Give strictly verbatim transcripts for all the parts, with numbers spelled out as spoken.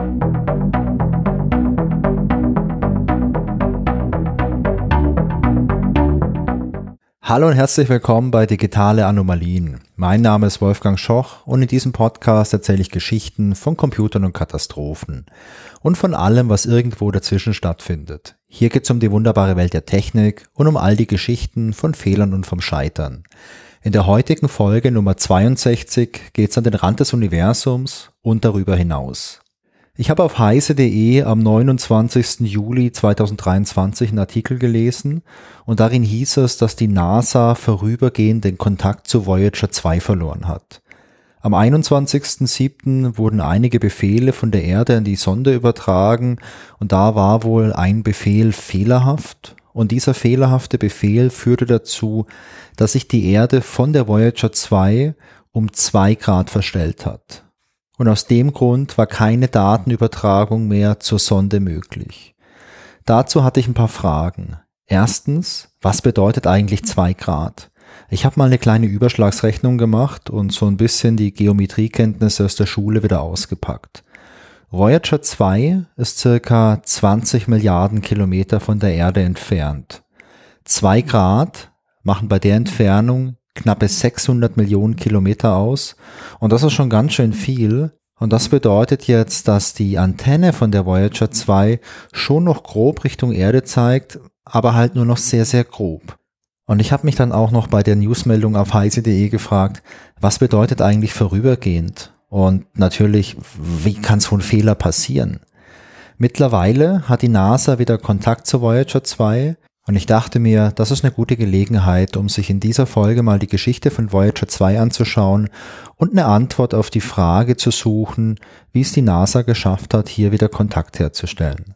Hallo und herzlich willkommen bei Digitale Anomalien. Mein Name ist Wolfgang Schoch und in diesem Podcast erzähle ich Geschichten von Computern und Katastrophen und von allem, was irgendwo dazwischen stattfindet. Hier geht es um die wunderbare Welt der Technik und um all die Geschichten von Fehlern und vom Scheitern. In der heutigen Folge Nummer zweiundsechzig geht es an den Rand des Universums und darüber hinaus. Ich habe auf heise punkt de am neunundzwanzigsten Juli zweitausenddreiundzwanzig einen Artikel gelesen und darin hieß es, dass die NASA vorübergehend den Kontakt zu Voyager zwei verloren hat. Am einundzwanzigsten siebten wurden einige Befehle von der Erde an die Sonde übertragen und da war wohl ein Befehl fehlerhaft und dieser fehlerhafte Befehl führte dazu, dass sich die Erde von der Voyager zwei um zwei Grad verstellt hat. Und aus dem Grund war keine Datenübertragung mehr zur Sonde möglich. Dazu hatte ich ein paar Fragen. Erstens, was bedeutet eigentlich zwei Grad? Ich habe mal eine kleine Überschlagsrechnung gemacht und so ein bisschen die Geometriekenntnisse aus der Schule wieder ausgepackt. Voyager zwei ist circa zwanzig Milliarden Kilometer von der Erde entfernt. zwei Grad machen bei der Entfernung knappe sechshundert Millionen Kilometer aus und das ist schon ganz schön viel und das bedeutet jetzt, dass die Antenne von der Voyager zwei schon noch grob Richtung Erde zeigt, aber halt nur noch sehr, sehr grob. Und ich habe mich dann auch noch bei der Newsmeldung auf heise punkt de gefragt, was bedeutet eigentlich vorübergehend? Und natürlich, wie kann so ein Fehler passieren? Mittlerweile hat die NASA wieder Kontakt zur Voyager zwei. Und ich dachte mir, das ist eine gute Gelegenheit, um sich in dieser Folge mal die Geschichte von Voyager zwei anzuschauen und eine Antwort auf die Frage zu suchen, wie es die NASA geschafft hat, hier wieder Kontakt herzustellen.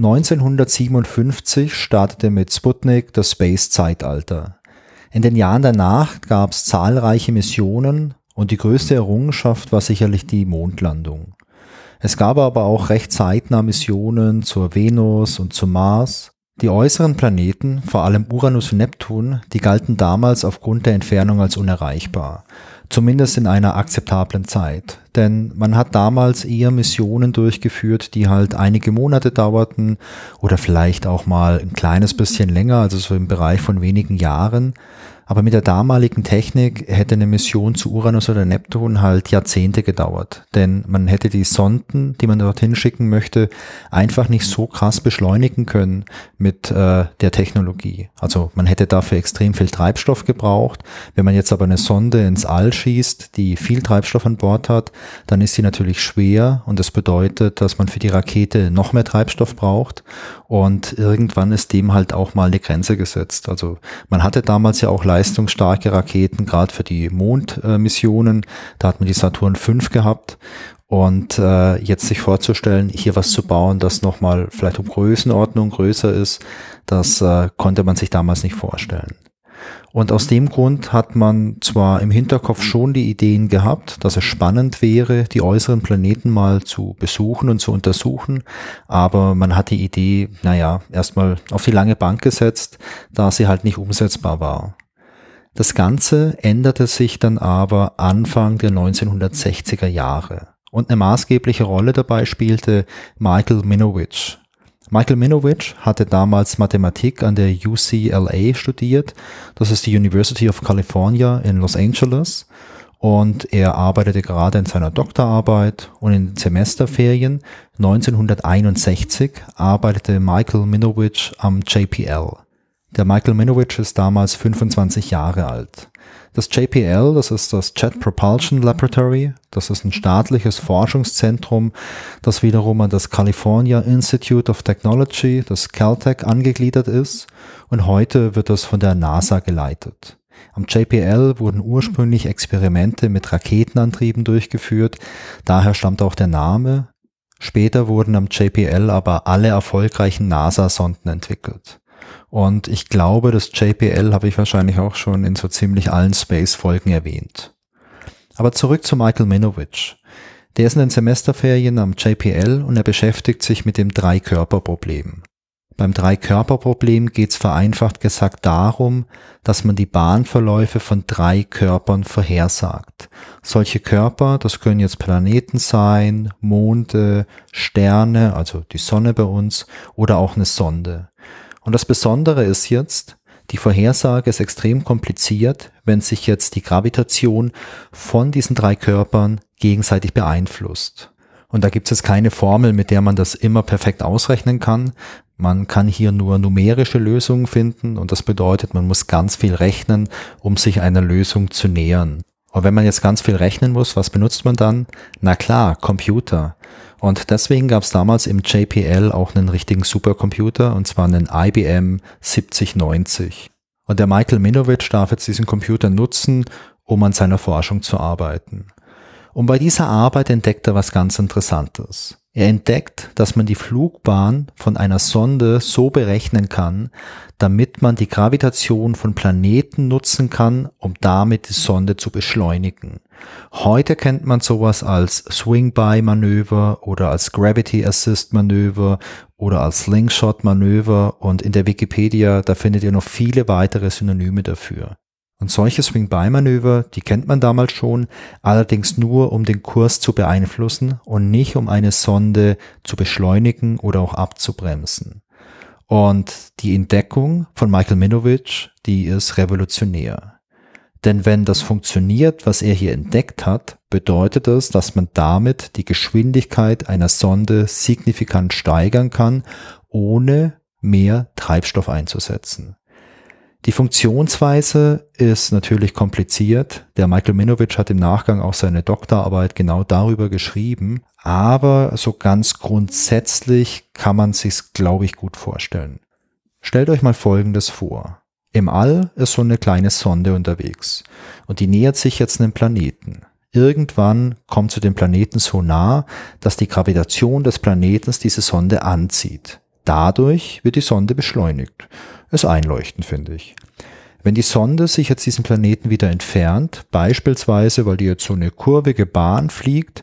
neunzehnhundertsiebenundfünfzig startete mit Sputnik das Space-Zeitalter. In den Jahren danach gab es zahlreiche Missionen und die größte Errungenschaft war sicherlich die Mondlandung. Es gab aber auch recht zeitnah Missionen zur Venus und zum Mars. Die äußeren Planeten, vor allem Uranus und Neptun, die galten damals aufgrund der Entfernung als unerreichbar, zumindest in einer akzeptablen Zeit. Denn man hat damals eher Missionen durchgeführt, die halt einige Monate dauerten oder vielleicht auch mal ein kleines bisschen länger, also so im Bereich von wenigen Jahren. Aber mit der damaligen Technik hätte eine Mission zu Uranus oder Neptun halt Jahrzehnte gedauert. Denn man hätte die Sonden, die man dorthin schicken möchte, einfach nicht so krass beschleunigen können mit äh, der Technologie. Also man hätte dafür extrem viel Treibstoff gebraucht. Wenn man jetzt aber eine Sonde ins All schießt, die viel Treibstoff an Bord hat, dann ist sie natürlich schwer und das bedeutet, dass man für die Rakete noch mehr Treibstoff braucht. Und irgendwann ist dem halt auch mal eine Grenze gesetzt. Also man hatte damals ja auch leistungsstarke Raketen, gerade für die Mondmissionen. Da hat man die Saturn fünf gehabt. Und äh, jetzt sich vorzustellen, hier was zu bauen, das nochmal vielleicht um Größenordnung größer ist, das äh, konnte man sich damals nicht vorstellen. Und aus dem Grund hat man zwar im Hinterkopf schon die Ideen gehabt, dass es spannend wäre, die äußeren Planeten mal zu besuchen und zu untersuchen, aber man hat die Idee, naja, erstmal auf die lange Bank gesetzt, da sie halt nicht umsetzbar war. Das Ganze änderte sich dann aber Anfang der neunzehnhundertsechziger Jahre und eine maßgebliche Rolle dabei spielte Michael Minowitsch. Michael Minowitsch hatte damals Mathematik an der U C L A studiert, das ist die University of California in Los Angeles, und er arbeitete gerade in seiner Doktorarbeit und in den Semesterferien neunzehnhunderteinundsechzig arbeitete Michael Minowitsch am J P L. Der Michael Minowitsch ist damals fünfundzwanzig Jahre alt. Das J P L, das ist das Jet Propulsion Laboratory, das ist ein staatliches Forschungszentrum, das wiederum an das California Institute of Technology, das Caltech, angegliedert ist und heute wird das von der NASA geleitet. Am J P L wurden ursprünglich Experimente mit Raketenantrieben durchgeführt, daher stammt auch der Name. Später wurden am J P L aber alle erfolgreichen NASA-Sonden entwickelt. Und ich glaube, das J P L habe ich wahrscheinlich auch schon in so ziemlich allen Space-Folgen erwähnt. Aber zurück zu Michael Minowitsch. Der ist in den Semesterferien am J P L und er beschäftigt sich mit dem Drei-Körper-Problem. Beim Drei-Körper-Problem geht es vereinfacht gesagt darum, dass man die Bahnverläufe von drei Körpern vorhersagt. Solche Körper, das können jetzt Planeten sein, Monde, Sterne, also die Sonne bei uns, oder auch eine Sonde. Und das Besondere ist jetzt, die Vorhersage ist extrem kompliziert, wenn sich jetzt die Gravitation von diesen drei Körpern gegenseitig beeinflusst. Und da gibt es keine Formel, mit der man das immer perfekt ausrechnen kann. Man kann hier nur numerische Lösungen finden und das bedeutet, man muss ganz viel rechnen, um sich einer Lösung zu nähern. Und wenn man jetzt ganz viel rechnen muss, was benutzt man dann? Na klar, Computer. Und deswegen gab es damals im J P L auch einen richtigen Supercomputer, und zwar einen I B M siebzig neunzig. Und der Michael Minovich darf jetzt diesen Computer nutzen, um an seiner Forschung zu arbeiten. Und bei dieser Arbeit entdeckt er was ganz Interessantes. Er entdeckt, dass man die Flugbahn von einer Sonde so berechnen kann, damit man die Gravitation von Planeten nutzen kann, um damit die Sonde zu beschleunigen. Heute kennt man sowas als Swing-By-Manöver oder als Gravity-Assist-Manöver oder als Slingshot-Manöver, und in der Wikipedia, da findet ihr noch viele weitere Synonyme dafür. Und solche Swing-By-Manöver, die kennt man damals schon, allerdings nur, um den Kurs zu beeinflussen und nicht, um eine Sonde zu beschleunigen oder auch abzubremsen. Und die Entdeckung von Michael Minovich, die ist revolutionär. Denn wenn das funktioniert, was er hier entdeckt hat, bedeutet das, dass man damit die Geschwindigkeit einer Sonde signifikant steigern kann, ohne mehr Treibstoff einzusetzen. Die Funktionsweise ist natürlich kompliziert. Der Michael Minovich hat im Nachgang auch seine Doktorarbeit genau darüber geschrieben, aber so ganz grundsätzlich kann man sich's, glaube ich, gut vorstellen. Stellt euch mal Folgendes vor. Im All ist so eine kleine Sonde unterwegs und die nähert sich jetzt einem Planeten. Irgendwann kommt zu dem Planeten so nah, dass die Gravitation des Planeten diese Sonde anzieht. Dadurch wird die Sonde beschleunigt. Ist einleuchtend, finde ich. Wenn die Sonde sich jetzt diesen Planeten wieder entfernt, beispielsweise, weil die jetzt so eine kurvige Bahn fliegt,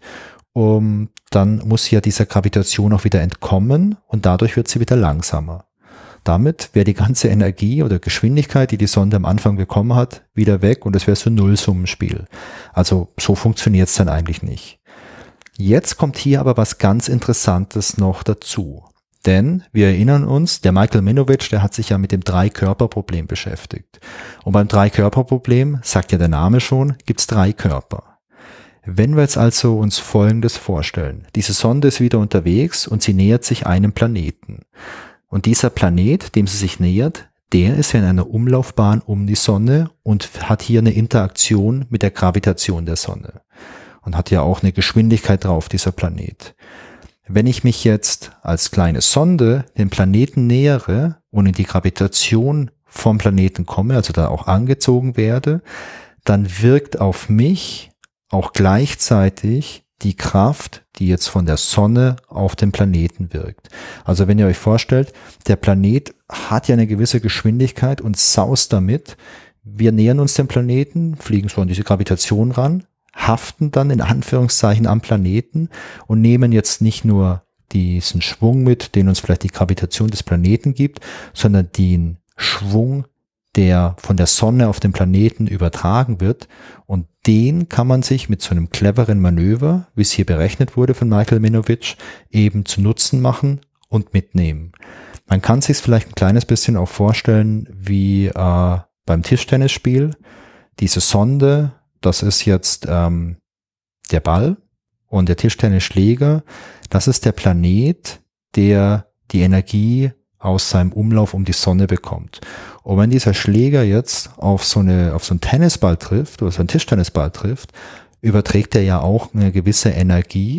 um, dann muss sie ja dieser Gravitation auch wieder entkommen und dadurch wird sie wieder langsamer. Damit wäre die ganze Energie oder Geschwindigkeit, die die Sonde am Anfang bekommen hat, wieder weg und es wäre so ein Nullsummenspiel. Also so funktioniert es dann eigentlich nicht. Jetzt kommt hier aber was ganz Interessantes noch dazu. Denn wir erinnern uns, der Michael Minovich, der hat sich ja mit dem Drei-Körper-Problem beschäftigt. Und beim Drei-Körper-Problem, sagt ja der Name schon, gibt es drei Körper. Wenn wir jetzt also uns Folgendes vorstellen. Diese Sonde ist wieder unterwegs und sie nähert sich einem Planeten. Und dieser Planet, dem sie sich nähert, der ist ja in einer Umlaufbahn um die Sonne und hat hier eine Interaktion mit der Gravitation der Sonne. Und hat ja auch eine Geschwindigkeit drauf, dieser Planet. Wenn ich mich jetzt als kleine Sonde dem Planeten nähere und in die Gravitation vom Planeten komme, also da auch angezogen werde, dann wirkt auf mich auch gleichzeitig die Kraft, die jetzt von der Sonne auf den Planeten wirkt. Also wenn ihr euch vorstellt, der Planet hat ja eine gewisse Geschwindigkeit und saust damit. Wir nähern uns dem Planeten, fliegen so an diese Gravitation ran, haften dann in Anführungszeichen am Planeten und nehmen jetzt nicht nur diesen Schwung mit, den uns vielleicht die Gravitation des Planeten gibt, sondern den Schwung, der von der Sonne auf den Planeten übertragen wird, und den kann man sich mit so einem cleveren Manöver, wie es hier berechnet wurde von Michael Minovich, eben zu Nutzen machen und mitnehmen. Man kann sich es vielleicht ein kleines bisschen auch vorstellen wie äh, beim Tischtennisspiel. Diese Sonde, das ist jetzt ähm, der Ball und der Tischtennisschläger, das ist der Planet, der die Energie aus seinem Umlauf um die Sonne bekommt. Und wenn dieser Schläger jetzt auf so eine, auf so einen Tennisball trifft oder so einen Tischtennisball trifft, überträgt er ja auch eine gewisse Energie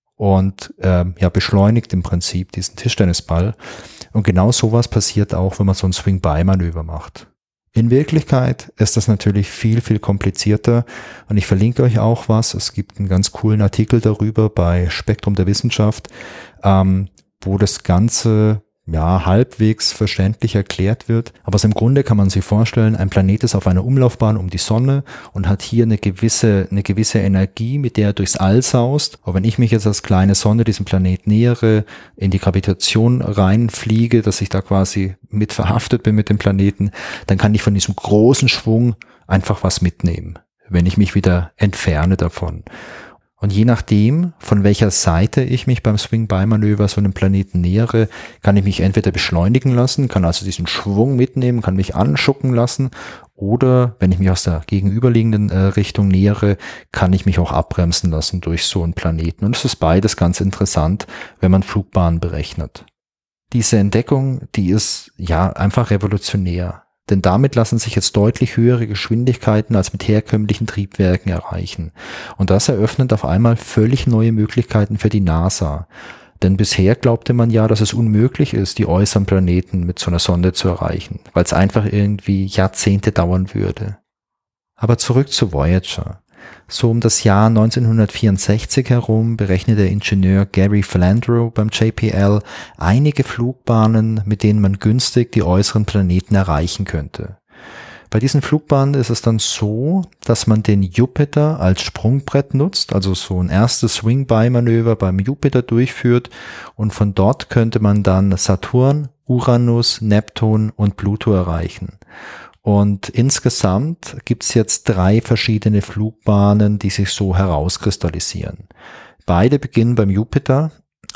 und ähm, ja beschleunigt im Prinzip diesen Tischtennisball. Und genau sowas passiert auch, wenn man so ein Swing-By-Manöver macht. In Wirklichkeit ist das natürlich viel, viel komplizierter und ich verlinke euch auch was. Es gibt einen ganz coolen Artikel darüber bei Spektrum der Wissenschaft, ähm, wo das Ganze ja, halbwegs verständlich erklärt wird. Aber im Grunde kann man sich vorstellen, ein Planet ist auf einer Umlaufbahn um die Sonne und hat hier eine gewisse, eine gewisse Energie, mit der er durchs All saust. Aber wenn ich mich jetzt als kleine Sonne diesem Planet nähere, in die Gravitation reinfliege, dass ich da quasi mit verhaftet bin mit dem Planeten, dann kann ich von diesem großen Schwung einfach was mitnehmen, wenn ich mich wieder entferne davon. Und je nachdem, von welcher Seite ich mich beim Swing-By-Manöver so einem Planeten nähere, kann ich mich entweder beschleunigen lassen, kann also diesen Schwung mitnehmen, kann mich anschucken lassen, oder wenn ich mich aus der gegenüberliegenden äh, Richtung nähere, kann ich mich auch abbremsen lassen durch so einen Planeten. Und es ist beides ganz interessant, wenn man Flugbahnen berechnet. Diese Entdeckung, die ist ja einfach revolutionär. Denn damit lassen sich jetzt deutlich höhere Geschwindigkeiten als mit herkömmlichen Triebwerken erreichen. Und das eröffnet auf einmal völlig neue Möglichkeiten für die NASA. Denn bisher glaubte man ja, dass es unmöglich ist, die äußeren Planeten mit so einer Sonde zu erreichen, weil es einfach irgendwie Jahrzehnte dauern würde. Aber zurück zu Voyager. So um das Jahr neunzehnhundertvierundsechzig herum berechnet der Ingenieur Gary Flandreau beim J P L einige Flugbahnen, mit denen man günstig die äußeren Planeten erreichen könnte. Bei diesen Flugbahnen ist es dann so, dass man den Jupiter als Sprungbrett nutzt, also so ein erstes Swing-By-Manöver beim Jupiter durchführt, und von dort könnte man dann Saturn, Uranus, Neptun und Pluto erreichen. Und insgesamt gibt's jetzt drei verschiedene Flugbahnen, die sich so herauskristallisieren. Beide beginnen beim Jupiter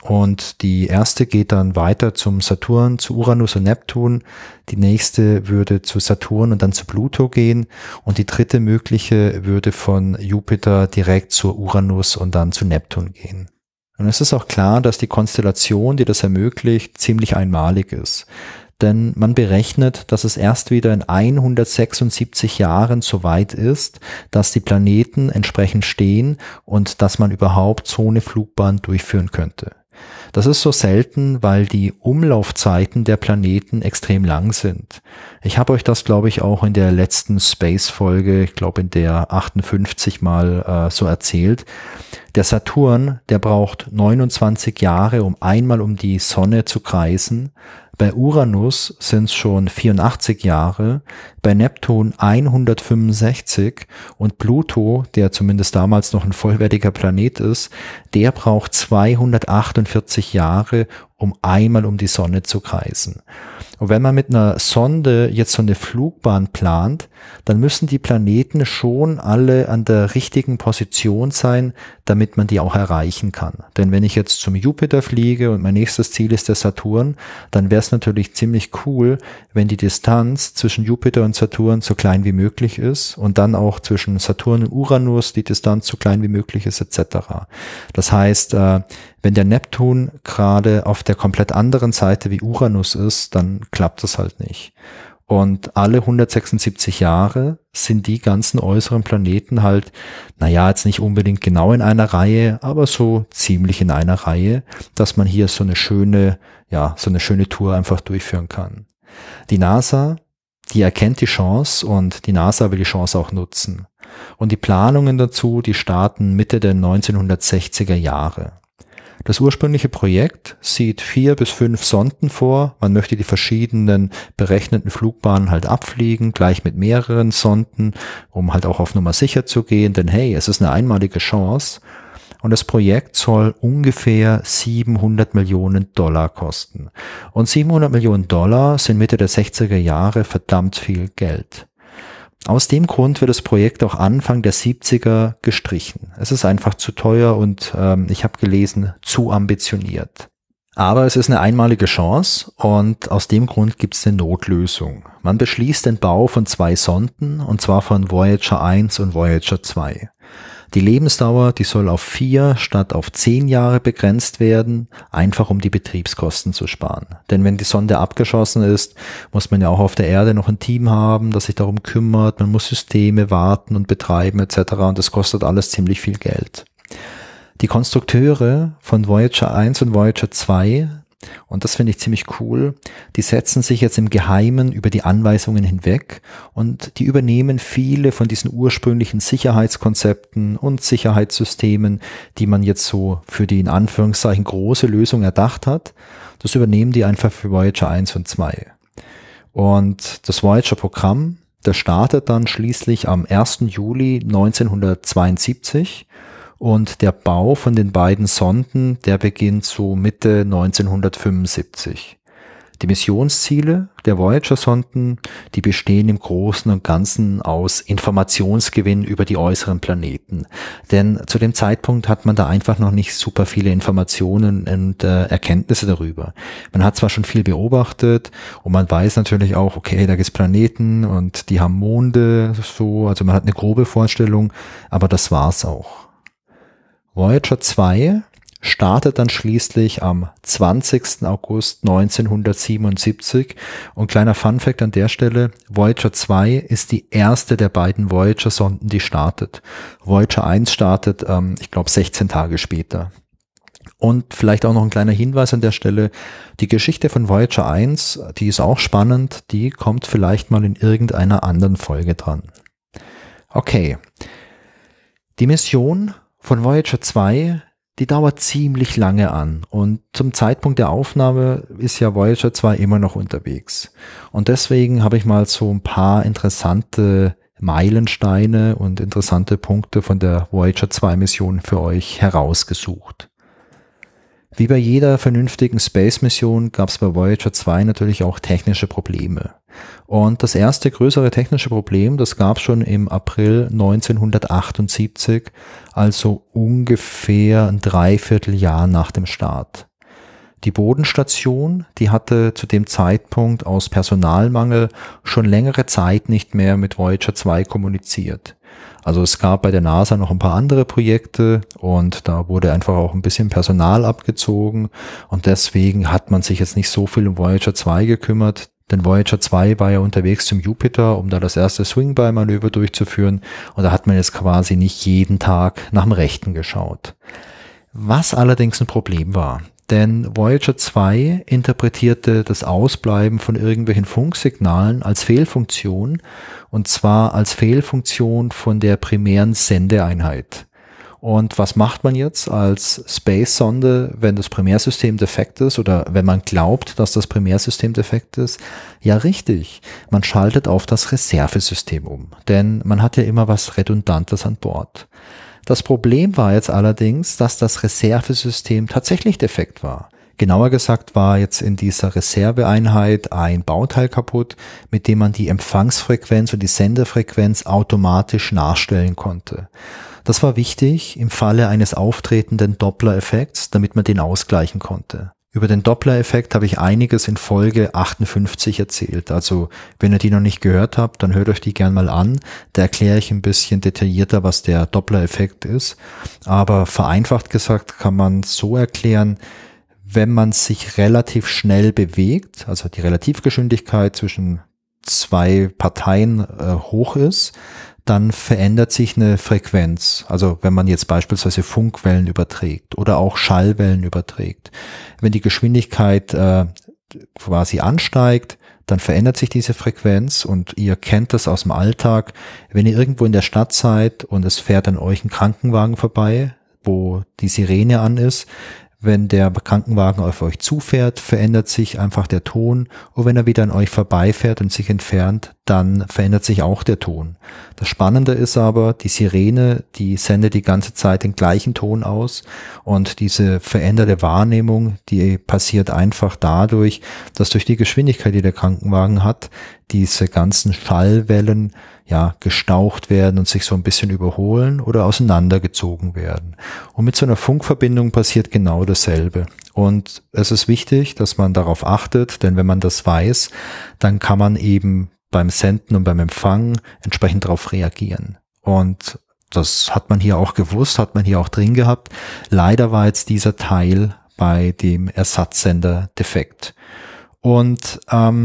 und die erste geht dann weiter zum Saturn, zu Uranus und Neptun. Die nächste würde zu Saturn und dann zu Pluto gehen. Und die dritte mögliche würde von Jupiter direkt zu Uranus und dann zu Neptun gehen. Und es ist auch klar, dass die Konstellation, die das ermöglicht, ziemlich einmalig ist. Denn man berechnet, dass es erst wieder in hundertsechsundsiebzig Jahren so weit ist, dass die Planeten entsprechend stehen und dass man überhaupt so eine Flugbahn durchführen könnte. Das ist so selten, weil die Umlaufzeiten der Planeten extrem lang sind. Ich habe euch das, glaube ich, auch in der letzten Space-Folge, ich glaube in der achtundfünfzig mal äh, so erzählt. Der Saturn, der braucht neunundzwanzig Jahre, um einmal um die Sonne zu kreisen. Bei Uranus sind es schon vierundachtzig Jahre, bei Neptun hundertfünfundsechzig und Pluto, der zumindest damals noch ein vollwertiger Planet ist, der braucht zweihundertachtundvierzig Jahre, um einmal um die Sonne zu kreisen. Und wenn man mit einer Sonde jetzt so eine Flugbahn plant, dann müssen die Planeten schon alle an der richtigen Position sein, damit man die auch erreichen kann. Denn wenn ich jetzt zum Jupiter fliege und mein nächstes Ziel ist der Saturn, dann wäre es natürlich ziemlich cool, wenn die Distanz zwischen Jupiter und Saturn so klein wie möglich ist und dann auch zwischen Saturn und Uranus die Distanz so klein wie möglich ist et cetera. Das heißt, wenn der Neptun gerade auf der komplett anderen Seite wie Uranus ist, dann klappt das halt nicht. Und alle hundertsechsundsiebzig Jahre sind die ganzen äußeren Planeten halt, naja, jetzt nicht unbedingt genau in einer Reihe, aber so ziemlich in einer Reihe, dass man hier so eine schöne, ja, so eine schöne Tour einfach durchführen kann. Die NASA, die erkennt die Chance und die NASA will die Chance auch nutzen. Und die Planungen dazu, die starten Mitte der neunzehnhundertsechziger Jahre. Das ursprüngliche Projekt sieht vier bis fünf Sonden vor. Man möchte die verschiedenen berechneten Flugbahnen halt abfliegen, gleich mit mehreren Sonden, um halt auch auf Nummer sicher zu gehen. Denn hey, es ist eine einmalige Chance. Und das Projekt soll ungefähr siebenhundert Millionen Dollar kosten. Und siebenhundert Millionen Dollar sind Mitte der sechziger Jahre verdammt viel Geld. Aus dem Grund wird das Projekt auch Anfang der siebziger gestrichen. Es ist einfach zu teuer und ähm, ich habe gelesen, zu ambitioniert. Aber es ist eine einmalige Chance und aus dem Grund gibt es eine Notlösung. Man beschließt den Bau von zwei Sonden und zwar von Voyager eins und Voyager zwei. Die Lebensdauer, die soll auf vier statt auf zehn Jahre begrenzt werden, einfach um die Betriebskosten zu sparen. Denn wenn die Sonde abgeschossen ist, muss man ja auch auf der Erde noch ein Team haben, das sich darum kümmert, man muss Systeme warten und betreiben et cetera. Und das kostet alles ziemlich viel Geld. Die Konstrukteure von Voyager eins und Voyager zwei, Und das finde ich ziemlich cool. Die setzen sich jetzt im Geheimen über die Anweisungen hinweg und die übernehmen viele von diesen ursprünglichen Sicherheitskonzepten und Sicherheitssystemen, die man jetzt so für die in Anführungszeichen große Lösung erdacht hat. Das übernehmen die einfach für Voyager eins und zwei. Und das Voyager-Programm, das startet dann schließlich am ersten Juli neunzehnhundertzweiundsiebzig. Und der Bau von den beiden Sonden, der beginnt so Mitte neunzehnhundertfünfundsiebzig. Die Missionsziele der Voyager-Sonden, die bestehen im Großen und Ganzen aus Informationsgewinn über die äußeren Planeten. Denn zu dem Zeitpunkt hat man da einfach noch nicht super viele Informationen und äh, Erkenntnisse darüber. Man hat zwar schon viel beobachtet und man weiß natürlich auch, okay, da gibt es Planeten und die haben Monde, so, also man hat eine grobe Vorstellung, aber das war's auch. Voyager zwei startet dann schließlich am zwanzigsten August neunzehnhundertsiebenundsiebzig und kleiner Funfact an der Stelle, Voyager zwei ist die erste der beiden Voyager-Sonden, die startet. Voyager eins startet, ähm, ich glaube, sechzehn Tage später. Und vielleicht auch noch ein kleiner Hinweis an der Stelle, die Geschichte von Voyager eins, die ist auch spannend, die kommt vielleicht mal in irgendeiner anderen Folge dran. Okay, die Mission von Voyager zwei, die dauert ziemlich lange an und zum Zeitpunkt der Aufnahme ist ja Voyager zwei immer noch unterwegs. Und deswegen habe ich mal so ein paar interessante Meilensteine und interessante Punkte von der Voyager zwei Mission für euch herausgesucht. Wie bei jeder vernünftigen Space-Mission gab es bei Voyager zwei natürlich auch technische Probleme. Und das erste größere technische Problem, das gab es schon im April neunzehnhundertachtundsiebzig, also ungefähr ein Dreivierteljahr nach dem Start. Die Bodenstation, die hatte zu dem Zeitpunkt aus Personalmangel schon längere Zeit nicht mehr mit Voyager zwei kommuniziert. Also es gab bei der NASA noch ein paar andere Projekte und da wurde einfach auch ein bisschen Personal abgezogen und deswegen hat man sich jetzt nicht so viel um Voyager zwei gekümmert, denn Voyager zwei war ja unterwegs zum Jupiter, um da das erste Swing-By-Manöver durchzuführen und da hat man jetzt quasi nicht jeden Tag nach dem Rechten geschaut. Was allerdings ein Problem war. Denn Voyager zwei interpretierte das Ausbleiben von irgendwelchen Funksignalen als Fehlfunktion und zwar als Fehlfunktion von der primären Sendeeinheit. Und was macht man jetzt als Space-Sonde, wenn das Primärsystem defekt ist oder wenn man glaubt, dass das Primärsystem defekt ist? Ja, richtig. Man schaltet auf das Reservesystem um, denn man hat ja immer was Redundantes an Bord. Das Problem war jetzt allerdings, dass das Reservesystem tatsächlich defekt war. Genauer gesagt war jetzt in dieser Reserveeinheit ein Bauteil kaputt, mit dem man die Empfangsfrequenz und die Sendefrequenz automatisch nachstellen konnte. Das war wichtig im Falle eines auftretenden Doppler-Effekts, damit man den ausgleichen konnte. Über den Doppler-Effekt habe ich einiges in Folge achtundfünfzig erzählt. Also wenn ihr die noch nicht gehört habt, dann hört euch die gern mal an. Da erkläre ich ein bisschen detaillierter, was der Doppler-Effekt ist. Aber vereinfacht gesagt kann man so erklären, wenn man sich relativ schnell bewegt, also die Relativgeschwindigkeit zwischen zwei Parteien äh, hoch ist, dann verändert sich eine Frequenz. Also wenn man jetzt beispielsweise Funkwellen überträgt oder auch Schallwellen überträgt. Wenn die Geschwindigkeit äh, quasi ansteigt, dann verändert sich diese Frequenz und ihr kennt das aus dem Alltag. Wenn ihr irgendwo in der Stadt seid und es fährt an euch ein Krankenwagen vorbei, wo die Sirene an ist, wenn der Krankenwagen auf euch zufährt, verändert sich einfach der Ton. Und wenn er wieder an euch vorbeifährt und sich entfernt, dann verändert sich auch der Ton. Das Spannende ist aber, die Sirene, die sendet die ganze Zeit den gleichen Ton aus. Und diese veränderte Wahrnehmung, die passiert einfach dadurch, dass durch die Geschwindigkeit, die der Krankenwagen hat, diese ganzen Schallwellen ja gestaucht werden und sich so ein bisschen überholen oder auseinandergezogen werden. Und mit so einer Funkverbindung passiert genau dasselbe. Und es ist wichtig, dass man darauf achtet, denn wenn man das weiß, dann kann man eben beim Senden und beim Empfang entsprechend darauf reagieren. Und das hat man hier auch gewusst, hat man hier auch drin gehabt. Leider war jetzt dieser Teil bei dem Ersatzsender defekt. Und ähm,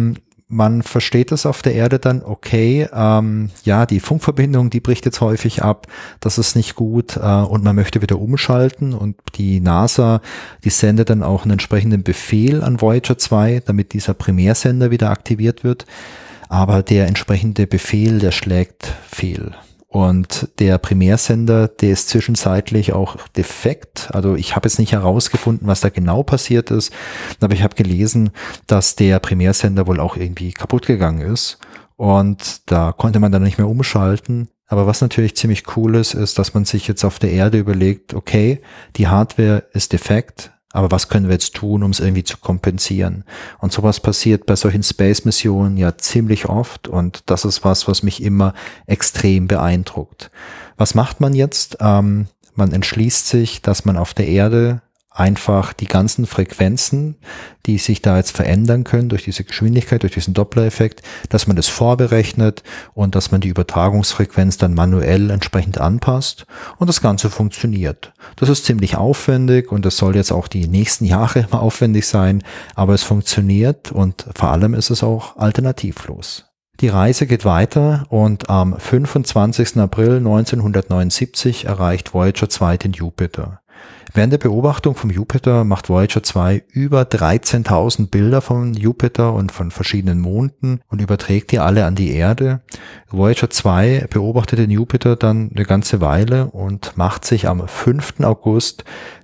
man versteht es auf der Erde dann, okay, ähm, ja, die Funkverbindung, die bricht jetzt häufig ab, das ist nicht gut, äh, und man möchte wieder umschalten, und die NASA, die sendet dann auch einen entsprechenden Befehl an Voyager zwei, damit dieser Primärsender wieder aktiviert wird, aber der entsprechende Befehl, der schlägt fehl. Und der Primärsender, der ist zwischenzeitlich auch defekt. Also ich habe jetzt nicht herausgefunden, was da genau passiert ist, aber ich habe gelesen, dass der Primärsender wohl auch irgendwie kaputt gegangen ist. Und da konnte man dann nicht mehr umschalten. Aber was natürlich ziemlich cool ist, ist, dass man sich jetzt auf der Erde überlegt, okay, die Hardware ist defekt, aber was können wir jetzt tun, um es irgendwie zu kompensieren? Und sowas passiert bei solchen Space-Missionen ja ziemlich oft, und das ist was, was mich immer extrem beeindruckt. Was macht man jetzt? Ähm, man entschließt sich, dass man auf der Erde einfach die ganzen Frequenzen, die sich da jetzt verändern können durch diese Geschwindigkeit, durch diesen Doppler-Effekt, dass man das vorberechnet und dass man die Übertragungsfrequenz dann manuell entsprechend anpasst, und das Ganze funktioniert. Das ist ziemlich aufwendig, und das soll jetzt auch die nächsten Jahre immer aufwendig sein, aber es funktioniert, und vor allem ist es auch alternativlos. Die Reise geht weiter, und am fünfundzwanzigsten April neunzehnhundertneunundsiebzig erreicht Voyager zwei den Jupiter. Während der Beobachtung vom Jupiter macht Voyager zwei über dreizehntausend Bilder von Jupiter und von verschiedenen Monden und überträgt die alle an die Erde. Voyager zwei beobachtet den Jupiter dann eine ganze Weile und macht sich am fünften August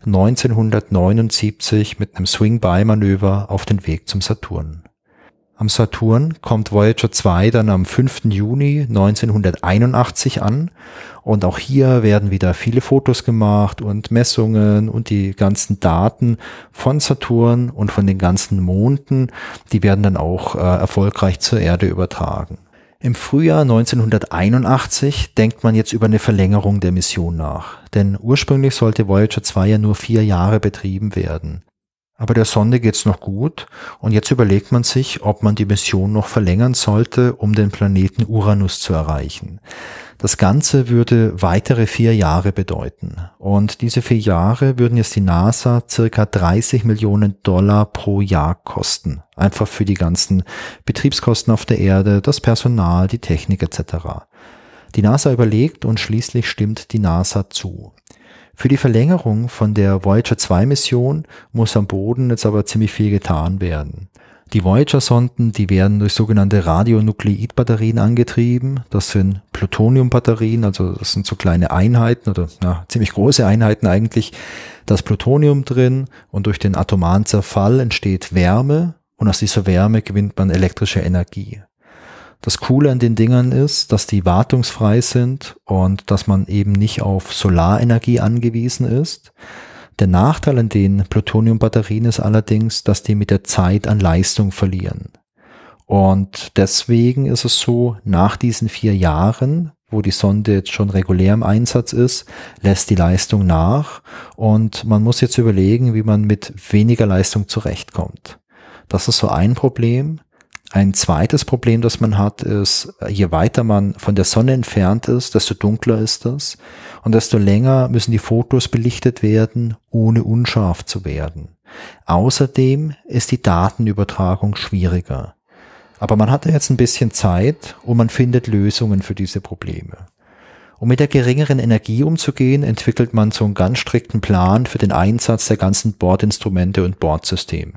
neunzehnhundertneunundsiebzig mit einem Swing-By-Manöver auf den Weg zum Saturn. Am Saturn kommt Voyager zwei dann am fünften Juni neunzehnhunderteinundachtzig an, und auch hier werden wieder viele Fotos gemacht und Messungen und die ganzen Daten von Saturn und von den ganzen Monden, die werden dann auch äh, erfolgreich zur Erde übertragen. Im Frühjahr neunzehnhunderteinundachtzig denkt man jetzt über eine Verlängerung der Mission nach, denn ursprünglich sollte Voyager zwei ja nur vier Jahre betrieben werden. Aber der Sonde geht's noch gut, und jetzt überlegt man sich, ob man die Mission noch verlängern sollte, um den Planeten Uranus zu erreichen. Das Ganze würde weitere vier Jahre bedeuten, und diese vier Jahre würden jetzt die NASA circa dreißig Millionen Dollar pro Jahr kosten. Einfach für die ganzen Betriebskosten auf der Erde, das Personal, die Technik et cetera. Die NASA überlegt, und schließlich stimmt die NASA zu. Für die Verlängerung von der Voyager zwei Mission muss am Boden jetzt aber ziemlich viel getan werden. Die Voyager-Sonden, die werden durch sogenannte Radionukleidbatterien angetrieben. Das sind Plutonium-Batterien, also das sind so kleine Einheiten oder ja, ziemlich große Einheiten eigentlich. Da ist Plutonium drin, und durch den atomaren Zerfall entsteht Wärme, und aus dieser Wärme gewinnt man elektrische Energie. Das Coole an den Dingern ist, dass die wartungsfrei sind und dass man eben nicht auf Solarenergie angewiesen ist. Der Nachteil an den Plutoniumbatterien ist allerdings, dass die mit der Zeit an Leistung verlieren. Und deswegen ist es so, nach diesen vier Jahren, wo die Sonde jetzt schon regulär im Einsatz ist, lässt die Leistung nach, und man muss jetzt überlegen, wie man mit weniger Leistung zurechtkommt. Das ist so ein Problem. Ein zweites Problem, das man hat, ist, je weiter man von der Sonne entfernt ist, desto dunkler ist das, und desto länger müssen die Fotos belichtet werden, ohne unscharf zu werden. Außerdem ist die Datenübertragung schwieriger. Aber man hatte jetzt ein bisschen Zeit, und man findet Lösungen für diese Probleme. Um mit der geringeren Energie umzugehen, entwickelt man so einen ganz strikten Plan für den Einsatz der ganzen Bordinstrumente und Bordsysteme.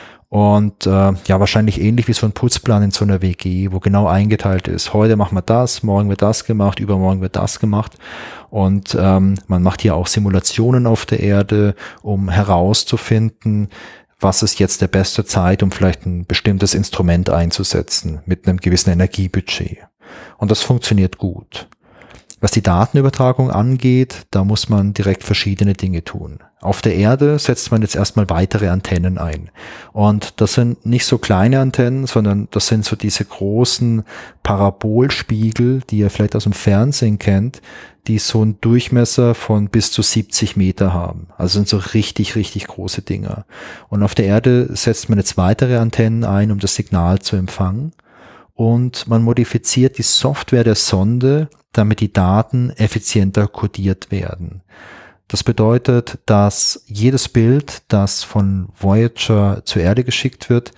Und äh, ja, wahrscheinlich ähnlich wie so ein Putzplan in so einer W G, wo genau eingeteilt ist. Heute machen wir das, morgen wird das gemacht, übermorgen wird das gemacht. Und ähm, man macht hier auch Simulationen auf der Erde, um herauszufinden, was ist jetzt der beste Zeit, um vielleicht ein bestimmtes Instrument einzusetzen mit einem gewissen Energiebudget. Und das funktioniert gut. Was die Datenübertragung angeht, da muss man direkt verschiedene Dinge tun. Auf der Erde setzt man jetzt erstmal weitere Antennen ein. Und das sind nicht so kleine Antennen, sondern das sind so diese großen Parabolspiegel, die ihr vielleicht aus dem Fernsehen kennt, die so einen Durchmesser von bis zu siebzig Meter haben. Also sind so richtig, richtig große Dinger. Und auf der Erde setzt man jetzt weitere Antennen ein, um das Signal zu empfangen. Und man modifiziert die Software der Sonde, damit die Daten effizienter codiert werden. Das bedeutet, dass jedes Bild, das von Voyager zur Erde geschickt wird,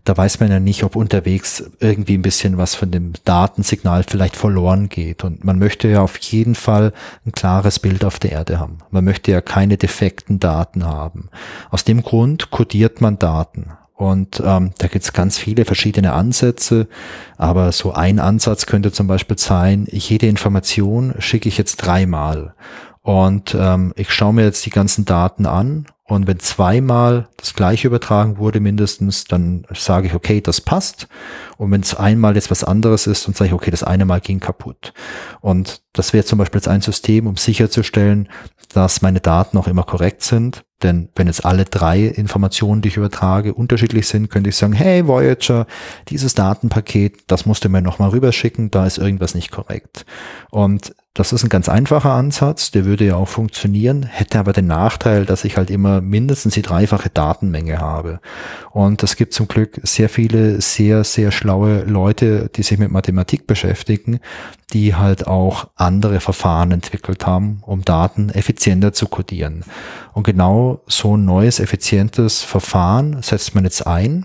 da weiß man ja nicht, ob unterwegs irgendwie ein bisschen was von dem Datensignal vielleicht verloren geht. Und man möchte ja auf jeden Fall ein klares Bild auf der Erde haben. Man möchte ja keine defekten Daten haben. Aus dem Grund kodiert man Daten. Und ähm, da gibt es ganz viele verschiedene Ansätze, aber so ein Ansatz könnte zum Beispiel sein, jede Information schicke ich jetzt dreimal. Und ähm, ich schaue mir jetzt die ganzen Daten an und wenn zweimal das gleiche übertragen wurde mindestens, dann sage ich, okay, das passt. Und wenn es einmal jetzt was anderes ist, dann sage ich, okay, das eine Mal ging kaputt. Und das wäre zum Beispiel jetzt ein System, um sicherzustellen, dass meine Daten auch immer korrekt sind. Denn wenn jetzt alle drei Informationen, die ich übertrage, unterschiedlich sind, könnte ich sagen, hey Voyager, dieses Datenpaket, das musst du mir nochmal rüberschicken, da ist irgendwas nicht korrekt. Und das ist ein ganz einfacher Ansatz, der würde ja auch funktionieren, hätte aber den Nachteil, dass ich halt immer mindestens die dreifache Datenmenge habe. Und es gibt zum Glück sehr viele sehr, sehr schlaue Leute, die sich mit Mathematik beschäftigen, die halt auch andere Verfahren entwickelt haben, um Daten effizienter zu codieren. Und genau so ein neues, effizientes Verfahren setzt man jetzt ein,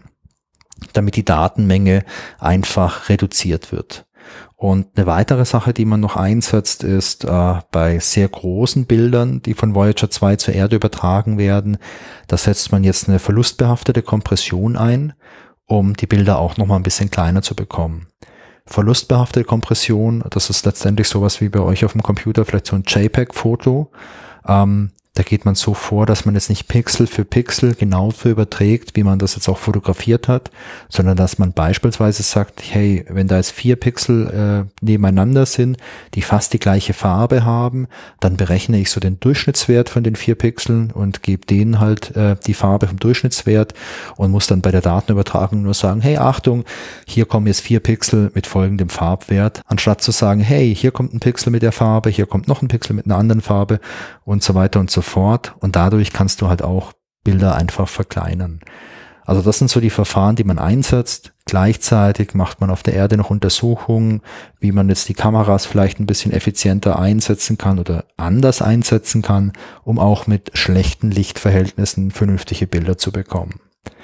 damit die Datenmenge einfach reduziert wird. Und eine weitere Sache, die man noch einsetzt, ist äh, bei sehr großen Bildern, die von Voyager zwei zur Erde übertragen werden, da setzt man jetzt eine verlustbehaftete Kompression ein, um die Bilder auch nochmal ein bisschen kleiner zu bekommen. Verlustbehaftete Kompression, das ist letztendlich sowas wie bei euch auf dem Computer, vielleicht so ein JPEG-Foto. Ähm, Da geht man so vor, dass man jetzt nicht Pixel für Pixel genau so überträgt, wie man das jetzt auch fotografiert hat, sondern dass man beispielsweise sagt, hey, wenn da jetzt vier Pixel äh, nebeneinander sind, die fast die gleiche Farbe haben, dann berechne ich so den Durchschnittswert von den vier Pixeln und gebe denen halt äh, die Farbe vom Durchschnittswert und muss dann bei der Datenübertragung nur sagen, hey, Achtung, hier kommen jetzt vier Pixel mit folgendem Farbwert, anstatt zu sagen, hey, hier kommt ein Pixel mit der Farbe, hier kommt noch ein Pixel mit einer anderen Farbe und so weiter und so fort, und dadurch kannst du halt auch Bilder einfach verkleinern. Also das sind so die Verfahren, die man einsetzt. Gleichzeitig macht man auf der Erde noch Untersuchungen, wie man jetzt die Kameras vielleicht ein bisschen effizienter einsetzen kann oder anders einsetzen kann, um auch mit schlechten Lichtverhältnissen vernünftige Bilder zu bekommen.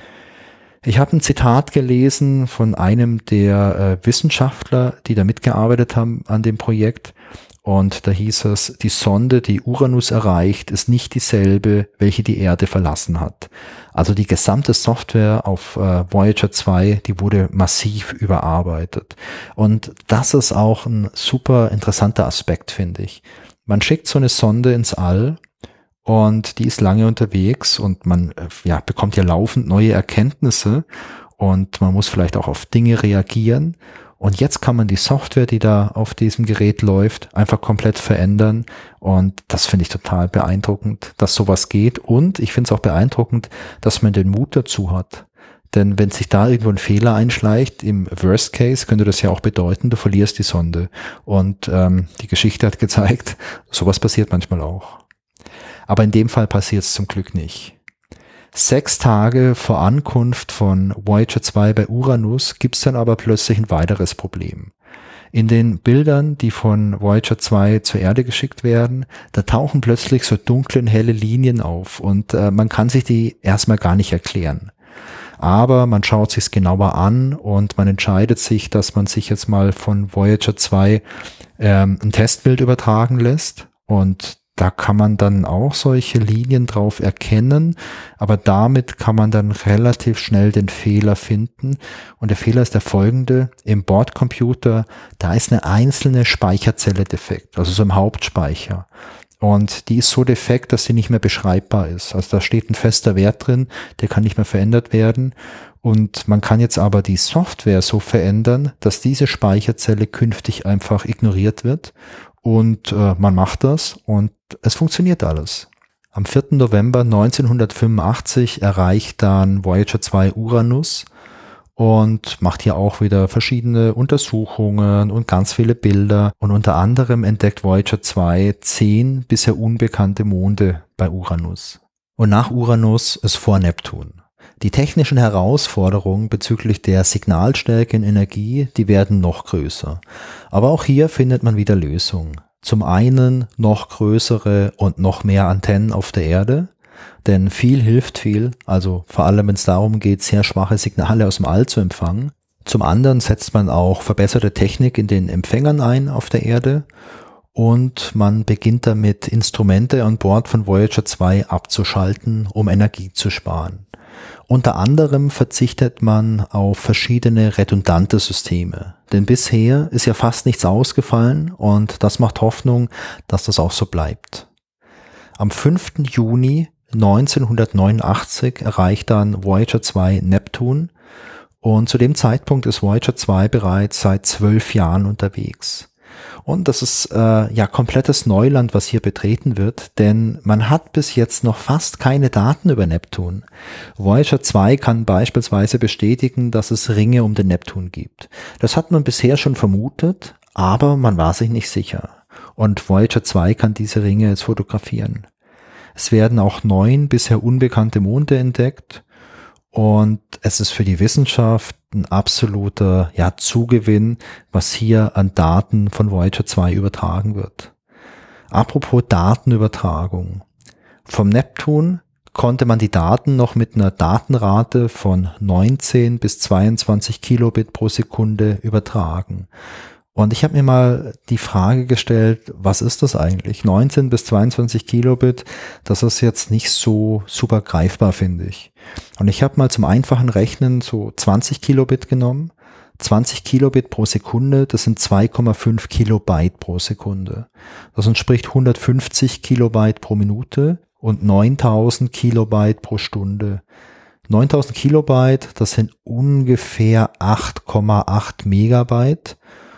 Ich habe ein Zitat gelesen von einem der äh, Wissenschaftler, die da mitgearbeitet haben an dem Projekt. Und da hieß es, die Sonde, die Uranus erreicht, ist nicht dieselbe, welche die Erde verlassen hat. Also die gesamte Software auf äh, Voyager zwei, die wurde massiv überarbeitet. Und das ist auch ein super interessanter Aspekt, finde ich. Man schickt so eine Sonde ins All und die ist lange unterwegs und man äh, ja, bekommt ja laufend neue Erkenntnisse und man muss vielleicht auch auf Dinge reagieren. Und jetzt kann man die Software, die da auf diesem Gerät läuft, einfach komplett verändern. Und das finde ich total beeindruckend, dass sowas geht. Und ich finde es auch beeindruckend, dass man den Mut dazu hat. Denn wenn sich da irgendwo ein Fehler einschleicht, im Worst Case könnte das ja auch bedeuten, du verlierst die Sonde. Und ähm, die Geschichte hat gezeigt, sowas passiert manchmal auch. Aber in dem Fall passiert es zum Glück nicht. Sechs Tage vor Ankunft von Voyager zwei bei Uranus gibt es dann aber plötzlich ein weiteres Problem. In den Bildern, die von Voyager zwei zur Erde geschickt werden, da tauchen plötzlich so dunkle und helle Linien auf und äh, man kann sich die erstmal gar nicht erklären. Aber man schaut sich's genauer an und man entscheidet sich, dass man sich jetzt mal von Voyager zwei ähm, ein Testbild übertragen lässt und da kann man dann auch solche Linien drauf erkennen, aber damit kann man dann relativ schnell den Fehler finden. Und der Fehler ist der folgende: Im Bordcomputer, da ist eine einzelne Speicherzelle defekt, also so im Hauptspeicher. Und die ist so defekt, dass sie nicht mehr beschreibbar ist. Also da steht ein fester Wert drin, der kann nicht mehr verändert werden. Und man kann jetzt aber die Software so verändern, dass diese Speicherzelle künftig einfach ignoriert wird. Und äh, man macht das und es funktioniert alles. Am vierten November neunzehnhundertfünfundachtzig erreicht dann Voyager zwei Uranus und macht hier auch wieder verschiedene Untersuchungen und ganz viele Bilder. Und unter anderem entdeckt Voyager zwei zehn bisher unbekannte Monde bei Uranus. Und nach Uranus ist vor Neptun. Die technischen Herausforderungen bezüglich der Signalstärke und Energie, die werden noch größer. Aber auch hier findet man wieder Lösungen. Zum einen noch größere und noch mehr Antennen auf der Erde. denn viel hilft viel, also vor allem wenn es darum geht, sehr schwache Signale aus dem All zu empfangen. Zum anderen setzt man auch verbesserte Technik in den Empfängern ein auf der Erde und man beginnt damit, Instrumente an Bord von Voyager zwei abzuschalten, um Energie zu sparen. Unter anderem verzichtet man auf verschiedene redundante Systeme, denn bisher ist ja fast nichts ausgefallen und das macht Hoffnung, dass das auch so bleibt. Am fünften Juni neunzehnhundertneunundachtzig erreicht dann Voyager zwei Neptun und zu dem Zeitpunkt ist Voyager zwei bereits seit zwölf Jahren unterwegs. Und das ist äh, ja komplettes Neuland, was hier betreten wird, denn man hat bis jetzt noch fast keine Daten über Neptun. Voyager zwei kann beispielsweise bestätigen, dass es Ringe um den Neptun gibt. Das hat man bisher schon vermutet, aber man war sich nicht sicher. Und Voyager zwei kann diese Ringe jetzt fotografieren. Es werden auch neun bisher unbekannte Monde entdeckt. Und es ist für die Wissenschaft ein absoluter ja, Zugewinn, was hier an Daten von Voyager zwei übertragen wird. Apropos Datenübertragung. Vom Neptun konnte man die Daten noch mit einer Datenrate von neunzehn bis zweiundzwanzig Kilobit pro Sekunde übertragen. Und ich habe mir mal die Frage gestellt, was ist das eigentlich? neunzehn bis zweiundzwanzig Kilobit, das ist jetzt nicht so super greifbar, finde ich. Und ich habe mal zum einfachen Rechnen so zwanzig Kilobit genommen. zwanzig Kilobit pro Sekunde, das sind zwei Komma fünf Kilobyte pro Sekunde. Das entspricht hundertfünfzig Kilobyte pro Minute und neuntausend Kilobyte pro Stunde. neuntausend Kilobyte, das sind ungefähr acht Komma acht Megabyte.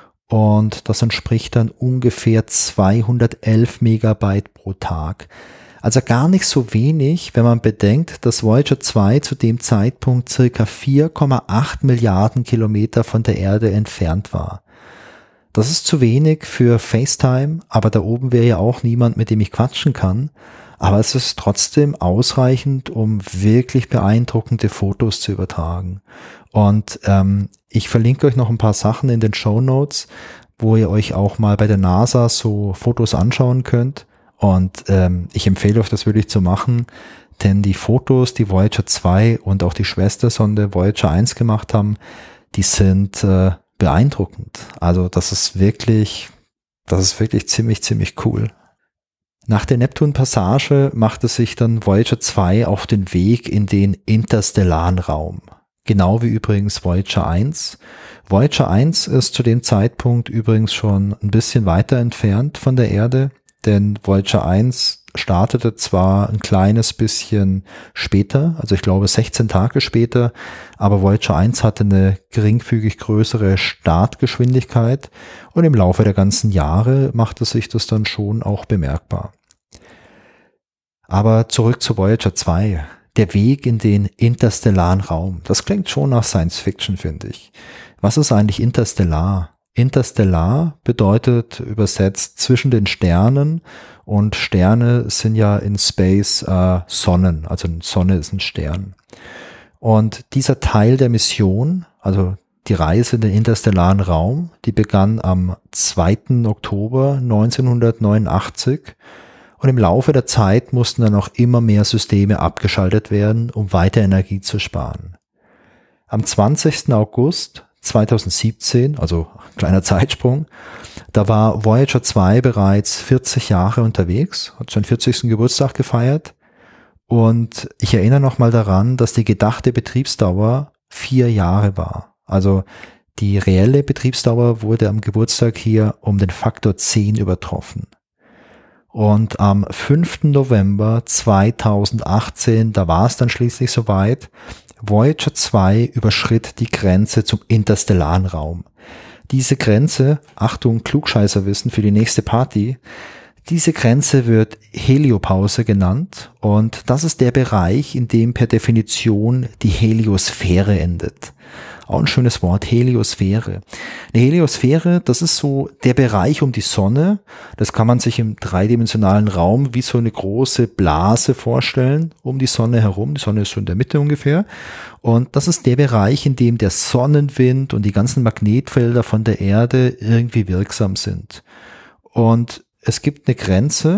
Und das entspricht dann ungefähr zweihundertelf Megabyte pro Tag. Also gar nicht so wenig, wenn man bedenkt, dass Voyager zwei zu dem Zeitpunkt circa vier Komma acht Milliarden Kilometer von der Erde entfernt war. Das ist zu wenig für FaceTime, aber da oben wäre ja auch niemand, mit dem ich quatschen kann. Aber es ist trotzdem ausreichend, um wirklich beeindruckende Fotos zu übertragen. Und ähm, ich verlinke euch noch ein paar Sachen in den Shownotes, wo ihr euch auch mal bei der NASA so Fotos anschauen könnt. Und ähm, ich empfehle euch das wirklich zu machen, denn die Fotos, die Voyager zwei und auch die Schwestersonde Voyager eins gemacht haben, die sind äh, beeindruckend. Also das ist wirklich, das ist wirklich ziemlich, ziemlich cool. Nach der Neptun-Passage machte sich dann Voyager zwei auf den Weg in den interstellaren Raum. Genau wie übrigens Voyager eins. Voyager eins ist zu dem Zeitpunkt übrigens schon ein bisschen weiter entfernt von der Erde, denn Voyager eins startete zwar ein kleines bisschen später, also ich glaube sechzehn Tage später, aber Voyager eins hatte eine geringfügig größere Startgeschwindigkeit und im Laufe der ganzen Jahre machte sich das dann schon auch bemerkbar. Aber zurück zu Voyager zwei. Der Weg in den interstellaren Raum. Das klingt schon nach Science Fiction, finde ich. Was ist eigentlich interstellar? Interstellar bedeutet übersetzt zwischen den Sternen, und Sterne sind ja in Space äh, Sonnen, also eine Sonne ist ein Stern. Und dieser Teil der Mission, also die Reise in den interstellaren Raum, die begann am zweiten Oktober neunzehnhundertneunundachtzig. Und im Laufe der Zeit mussten dann auch immer mehr Systeme abgeschaltet werden, um weiter Energie zu sparen. Am zwanzigsten August zweitausendsiebzehn, also kleiner Zeitsprung, da war Voyager zwei bereits vierzig Jahre unterwegs, hat seinen vierzigsten Geburtstag gefeiert. Und ich erinnere nochmal daran, dass die gedachte Betriebsdauer vier Jahre war. Also die reelle Betriebsdauer wurde am Geburtstag hier um den Faktor zehn übertroffen. Und am fünften November zweitausendachtzehn, da war es dann schließlich soweit, Voyager zwei überschritt die Grenze zum interstellaren Raum. Diese Grenze, Achtung, Klugscheißerwissen für die nächste Party, diese Grenze wird Heliopause genannt und das ist der Bereich, in dem per Definition die Heliosphäre endet. Auch ein schönes Wort, Heliosphäre. Eine Heliosphäre, das ist so der Bereich um die Sonne. Das kann man sich im dreidimensionalen Raum wie so eine große Blase vorstellen, um die Sonne herum. Die Sonne ist so in der Mitte ungefähr. Und das ist der Bereich, in dem der Sonnenwind und die ganzen Magnetfelder von der Erde irgendwie wirksam sind. Und es gibt eine Grenze,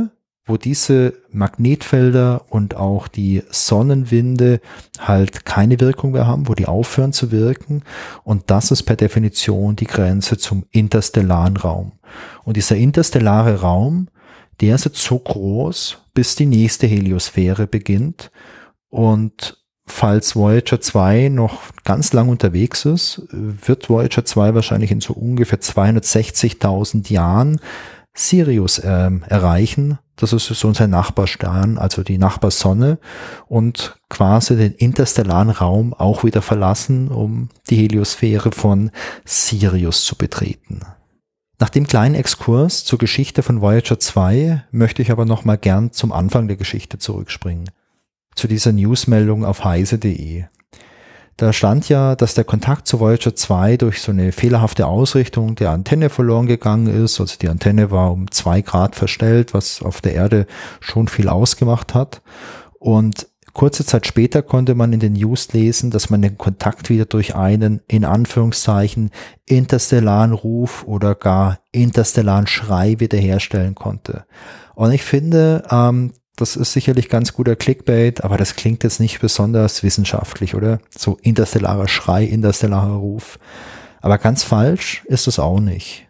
wo diese Magnetfelder und auch die Sonnenwinde halt keine Wirkung mehr haben, wo die aufhören zu wirken. Und das ist per Definition die Grenze zum interstellaren Raum. Und dieser interstellare Raum, der ist jetzt so groß, bis die nächste Heliosphäre beginnt. Und falls Voyager zwei noch ganz lang unterwegs ist, wird Voyager zwei wahrscheinlich in so ungefähr zweihundertsechzigtausend Jahren Sirius äh, erreichen. Das ist so unser Nachbarstern, also die Nachbarsonne, und quasi den interstellaren Raum auch wieder verlassen, um die Heliosphäre von Sirius zu betreten. Nach dem kleinen Exkurs zur Geschichte von Voyager zwei möchte ich aber noch mal gern zum Anfang der Geschichte zurückspringen. Zu dieser Newsmeldung auf heise punkt de. Da stand ja, dass der Kontakt zu Voyager zwei durch so eine fehlerhafte Ausrichtung der Antenne verloren gegangen ist. Also die Antenne war um zwei Grad verstellt, was auf der Erde schon viel ausgemacht hat. Und kurze Zeit später konnte man in den News lesen, dass man den Kontakt wieder durch einen, in Anführungszeichen, interstellaren Ruf oder gar interstellaren Schrei wiederherstellen konnte. Und ich finde, ähm, das ist sicherlich ganz guter Clickbait, aber das klingt jetzt nicht besonders wissenschaftlich, oder? So interstellarer Schrei, interstellarer Ruf. Aber ganz falsch ist es auch nicht.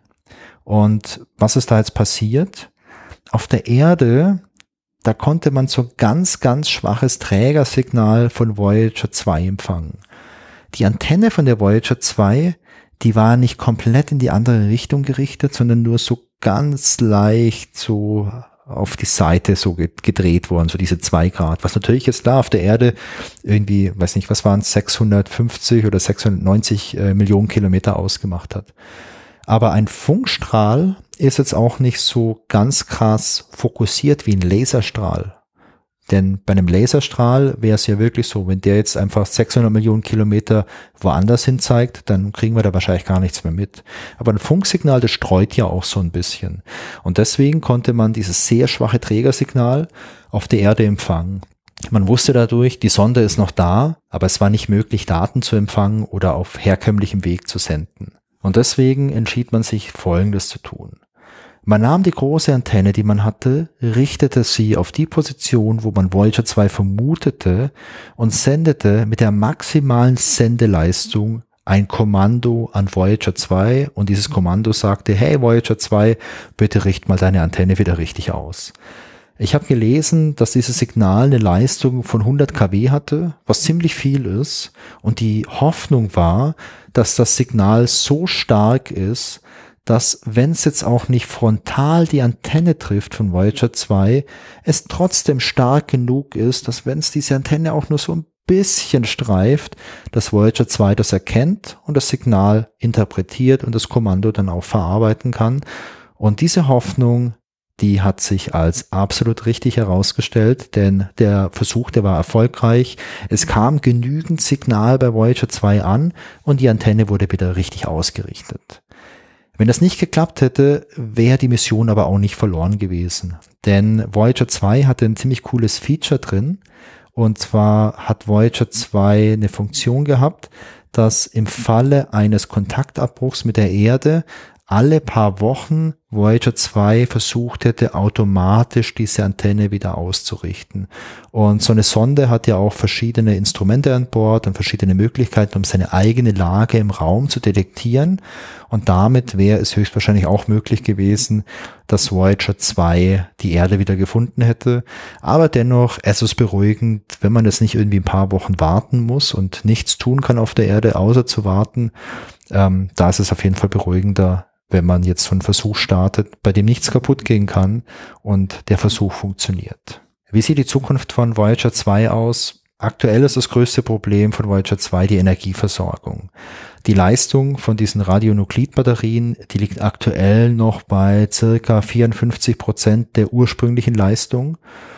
Und was ist da jetzt passiert? Auf der Erde, da konnte man so ganz, ganz schwaches Trägersignal von Voyager zwei empfangen. Die Antenne von der Voyager zwei, die war nicht komplett in die andere Richtung gerichtet, sondern nur so ganz leicht so auf die Seite so gedreht worden, so diese zwei Grad, was natürlich jetzt klar auf der Erde irgendwie, weiß nicht, was waren es, sechshundertfünfzig oder sechshundertneunzig äh, Millionen Kilometer ausgemacht hat. Aber ein Funkstrahl ist jetzt auch nicht so ganz krass fokussiert wie ein Laserstrahl. Denn bei einem Laserstrahl wäre es ja wirklich so, wenn der jetzt einfach sechshundert Millionen Kilometer woanders hin zeigt, dann kriegen wir da wahrscheinlich gar nichts mehr mit. Aber ein Funksignal, das streut ja auch so ein bisschen. Und deswegen konnte man dieses sehr schwache Trägersignal auf der Erde empfangen. Man wusste dadurch, die Sonde ist noch da, aber es war nicht möglich, Daten zu empfangen oder auf herkömmlichem Weg zu senden. Und deswegen entschied man sich, Folgendes zu tun. Man nahm die große Antenne, die man hatte, richtete sie auf die Position, wo man Voyager zwei vermutete, und sendete mit der maximalen Sendeleistung ein Kommando an Voyager zwei, und dieses Kommando sagte, hey Voyager zwei, bitte richt mal deine Antenne wieder richtig aus. Ich habe gelesen, dass dieses Signal eine Leistung von hundert Kilowatt hatte, was ziemlich viel ist, und die Hoffnung war, dass das Signal so stark ist, dass, wenn es jetzt auch nicht frontal die Antenne trifft von Voyager zwei, es trotzdem stark genug ist, dass, wenn es diese Antenne auch nur so ein bisschen streift, dass Voyager zwei das erkennt und das Signal interpretiert und das Kommando dann auch verarbeiten kann. Und diese Hoffnung, die hat sich als absolut richtig herausgestellt, denn der Versuch, der war erfolgreich. Es kam genügend Signal bei Voyager zwei an und die Antenne wurde wieder richtig ausgerichtet. Wenn das nicht geklappt hätte, wäre die Mission aber auch nicht verloren gewesen. Denn Voyager zwei hatte ein ziemlich cooles Feature drin. Und zwar hat Voyager zwei eine Funktion gehabt, dass im Falle eines Kontaktabbruchs mit der Erde alle paar Wochen Voyager zwei versucht hätte, automatisch diese Antenne wieder auszurichten. Und so eine Sonde hat ja auch verschiedene Instrumente an Bord und verschiedene Möglichkeiten, um seine eigene Lage im Raum zu detektieren. Und damit wäre es höchstwahrscheinlich auch möglich gewesen, dass Voyager zwei die Erde wieder gefunden hätte. Aber dennoch, es ist beruhigend, wenn man jetzt nicht irgendwie ein paar Wochen warten muss und nichts tun kann auf der Erde, außer zu warten. Ähm, da ist es auf jeden Fall beruhigender, wenn man jetzt so einen Versuch startet, bei dem nichts kaputt gehen kann und der Versuch funktioniert. Wie sieht die Zukunft von Voyager zwei aus? Aktuell ist das größte Problem von Voyager zwei die Energieversorgung. Die Leistung von diesen Radionuklidbatterien, die liegt aktuell noch bei circa vierundfünfzig Prozent der ursprünglichen Leistung,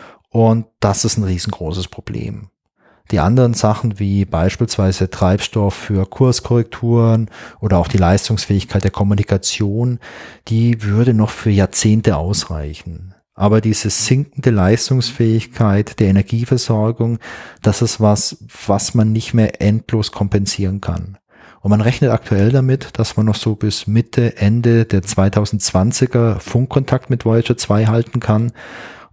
und das ist ein riesengroßes Problem. Die anderen Sachen wie beispielsweise Treibstoff für Kurskorrekturen oder auch die Leistungsfähigkeit der Kommunikation, die würde noch für Jahrzehnte ausreichen. Aber diese sinkende Leistungsfähigkeit der Energieversorgung, das ist was, was man nicht mehr endlos kompensieren kann. Und man rechnet aktuell damit, dass man noch so bis Mitte, Ende der zweitausendzwanziger Funkkontakt mit Voyager zwei halten kann.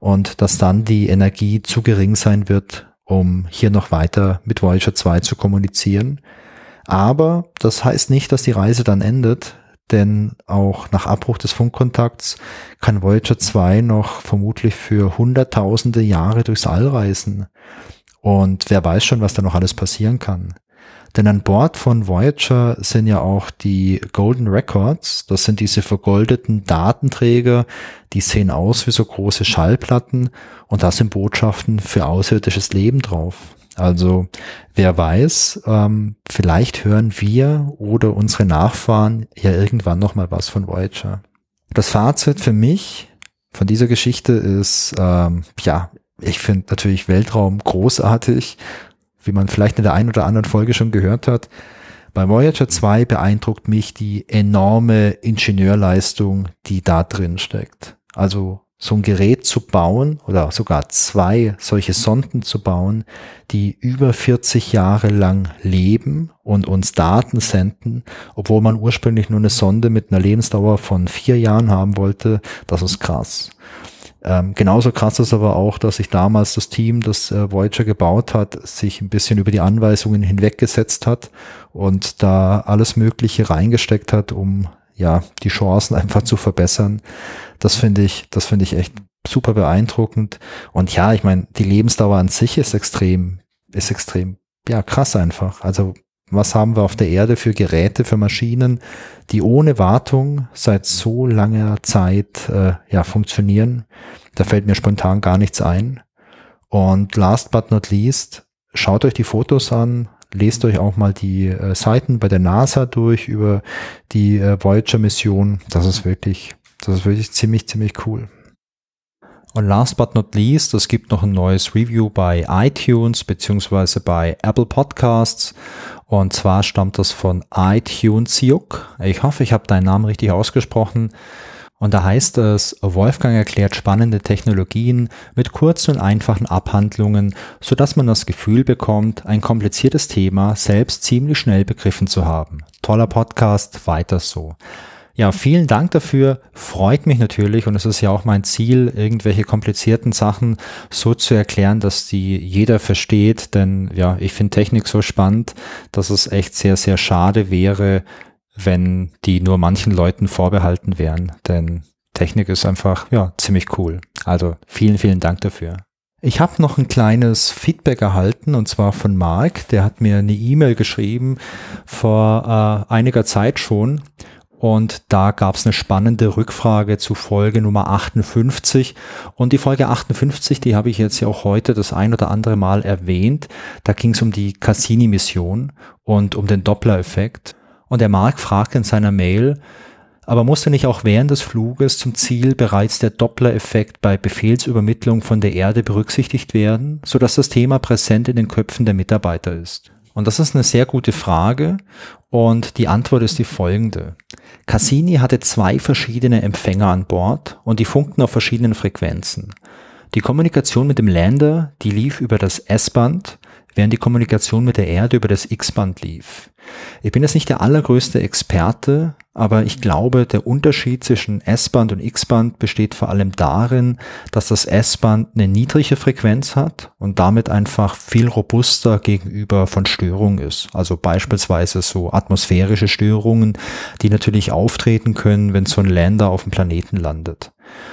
und dass dann die Energie zu gering sein wird, um hier noch weiter mit Voyager zwei zu kommunizieren. Aber das heißt nicht, dass die Reise dann endet, denn auch nach Abbruch des Funkkontakts kann Voyager zwei noch vermutlich für hunderttausende Jahre durchs All reisen. Und wer weiß schon, was da noch alles passieren kann. Denn an Bord von Voyager sind ja auch die Golden Records, das sind diese vergoldeten Datenträger, die sehen aus wie so große Schallplatten und da sind Botschaften für außerirdisches Leben drauf. Also wer weiß, ähm, vielleicht hören wir oder unsere Nachfahren ja irgendwann nochmal was von Voyager. Das Fazit für mich von dieser Geschichte ist, ähm, ja, ich finde natürlich Weltraum großartig, wie man vielleicht in der einen oder anderen Folge schon gehört hat. Bei Voyager zwei beeindruckt mich die enorme Ingenieurleistung, die da drin steckt. Also so ein Gerät zu bauen oder sogar zwei solche Sonden zu bauen, die über vierzig Jahre lang leben und uns Daten senden, obwohl man ursprünglich nur eine Sonde mit einer Lebensdauer von vier Jahren haben wollte, das ist krass. Ähm, genauso krass ist aber auch, dass sich damals das Team, das äh, Voyager gebaut hat, sich ein bisschen über die Anweisungen hinweggesetzt hat und da alles Mögliche reingesteckt hat, um ja die Chancen einfach zu verbessern. Das finde ich, das finde ich echt super beeindruckend. Und ja, ich meine, die Lebensdauer an sich ist extrem, ist extrem, ja krass einfach. Also was haben wir auf der Erde für Geräte, für Maschinen, die ohne Wartung seit so langer Zeit äh, ja funktionieren? Da fällt mir spontan gar nichts ein. Und last but not least, schaut euch die Fotos an, lest euch auch mal die äh, Seiten bei der NASA durch über die äh, Voyager-Mission. Das ist wirklich, das ist wirklich ziemlich, ziemlich cool. Und last but not least, es gibt noch ein neues Review bei iTunes beziehungsweise bei Apple Podcasts. Und zwar stammt das von iTunes-Juk. Ich hoffe, ich habe deinen Namen richtig ausgesprochen. Und da heißt es, Wolfgang erklärt spannende Technologien mit kurzen und einfachen Abhandlungen, sodass man das Gefühl bekommt, ein kompliziertes Thema selbst ziemlich schnell begriffen zu haben. Toller Podcast, weiter so. Ja, vielen Dank dafür, freut mich natürlich und es ist ja auch mein Ziel, irgendwelche komplizierten Sachen so zu erklären, dass die jeder versteht, denn ja, ich finde Technik so spannend, dass es echt sehr, sehr schade wäre, wenn die nur manchen Leuten vorbehalten wären, denn Technik ist einfach, ja, ziemlich cool. Also vielen, vielen Dank dafür. Ich habe noch ein kleines Feedback erhalten und zwar von Mark, der hat mir eine E-Mail geschrieben vor äh, einiger Zeit schon. Und da gab es eine spannende Rückfrage zu Folge Nummer achtundfünfzig. Und die Folge achtundfünfzig, die habe ich jetzt ja auch heute das ein oder andere Mal erwähnt. Da ging es um die Cassini-Mission und um den Doppler-Effekt. Und der Mark fragt in seiner Mail, aber musste nicht auch während des Fluges zum Ziel bereits der Doppler-Effekt bei Befehlsübermittlung von der Erde berücksichtigt werden, sodass das Thema präsent in den Köpfen der Mitarbeiter ist? Und das ist eine sehr gute Frage und die Antwort ist die folgende. Cassini hatte zwei verschiedene Empfänger an Bord und die funkten auf verschiedenen Frequenzen. Die Kommunikation mit dem Lander, die lief über das S-Band, während die Kommunikation mit der Erde über das X-Band lief. Ich bin jetzt nicht der allergrößte Experte, aber ich glaube, der Unterschied zwischen S-Band und X-Band besteht vor allem darin, dass das S-Band eine niedrige Frequenz hat und damit einfach viel robuster gegenüber von Störungen ist. Also beispielsweise so atmosphärische Störungen, die natürlich auftreten können, wenn so ein Lander auf dem Planeten landet.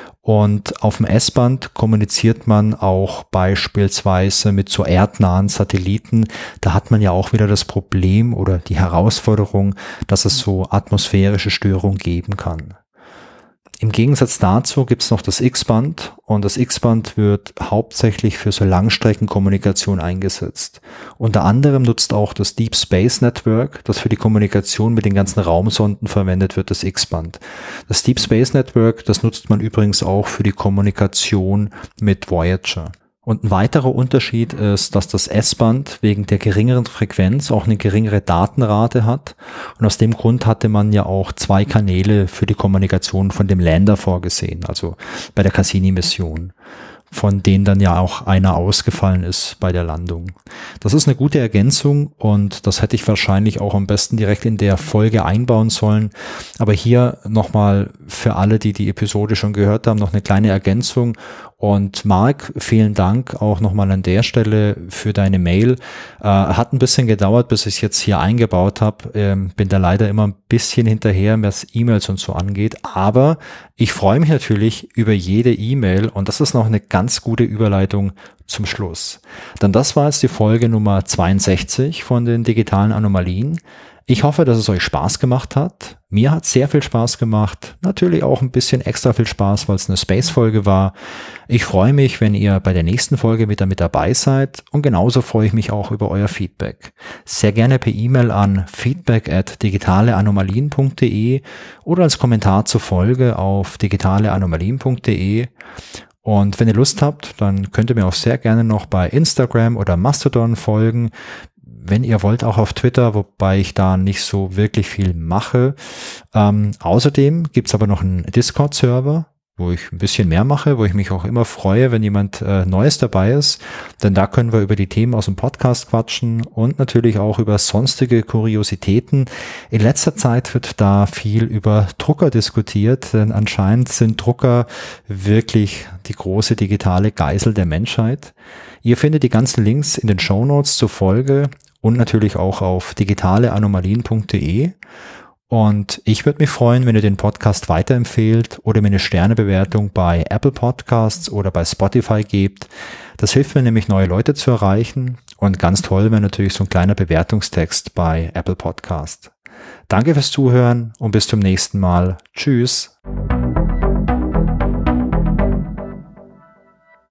Und auf dem S-Band kommuniziert man auch beispielsweise mit so erdnahen Satelliten. Da hat man ja auch wieder das Problem oder die Herausforderung, dass es so atmosphärische Störungen geben kann. Im Gegensatz dazu gibt es noch das X-Band und das X-Band wird hauptsächlich für so Langstreckenkommunikation eingesetzt. Unter anderem nutzt auch das Deep Space Network, das für die Kommunikation mit den ganzen Raumsonden verwendet wird, das X-Band. Das Deep Space Network, das nutzt man übrigens auch für die Kommunikation mit Voyager. Und ein weiterer Unterschied ist, dass das S-Band wegen der geringeren Frequenz auch eine geringere Datenrate hat. Und aus dem Grund hatte man ja auch zwei Kanäle für die Kommunikation von dem Lander vorgesehen, also bei der Cassini-Mission, von denen dann ja auch einer ausgefallen ist bei der Landung. Das ist eine gute Ergänzung und das hätte ich wahrscheinlich auch am besten direkt in der Folge einbauen sollen. Aber hier nochmal für alle, die die Episode schon gehört haben, noch eine kleine Ergänzung. Und Marc, vielen Dank auch nochmal an der Stelle für deine Mail. Äh, hat ein bisschen gedauert, bis ich es jetzt hier eingebaut habe. Ähm, bin da leider immer ein bisschen hinterher, was E-Mails und so angeht. Aber ich freue mich natürlich über jede E-Mail und das ist noch eine ganz gute Überleitung zum Schluss. Denn das war jetzt die Folge Nummer zweiundsechzig von den digitalen Anomalien. Ich hoffe, dass es euch Spaß gemacht hat. Mir hat sehr viel Spaß gemacht. Natürlich auch ein bisschen extra viel Spaß, weil es eine Space-Folge war. Ich freue mich, wenn ihr bei der nächsten Folge wieder mit dabei seid. Und genauso freue ich mich auch über euer Feedback. Sehr gerne per E-Mail an feedback at digitaleanomalien punkt de oder als Kommentar zur Folge auf digitaleanomalien punkt de. Und wenn ihr Lust habt, dann könnt ihr mir auch sehr gerne noch bei Instagram oder Mastodon folgen. Wenn ihr wollt, auch auf Twitter, wobei ich da nicht so wirklich viel mache. Ähm, außerdem gibt's aber noch einen Discord-Server, wo ich ein bisschen mehr mache, wo ich mich auch immer freue, wenn jemand äh, Neues dabei ist. Denn da können wir über die Themen aus dem Podcast quatschen und natürlich auch über sonstige Kuriositäten. In letzter Zeit wird da viel über Drucker diskutiert, denn anscheinend sind Drucker wirklich die große digitale Geisel der Menschheit. Ihr findet die ganzen Links in den Shownotes zur Folge und natürlich auch auf digitaleanomalien punkt de. Und ich würde mich freuen, wenn ihr den Podcast weiterempfehlt oder mir eine Sternebewertung bei Apple Podcasts oder bei Spotify gebt. Das hilft mir nämlich, neue Leute zu erreichen. Und ganz toll wäre natürlich so ein kleiner Bewertungstext bei Apple Podcast. Danke fürs Zuhören und bis zum nächsten Mal. Tschüss.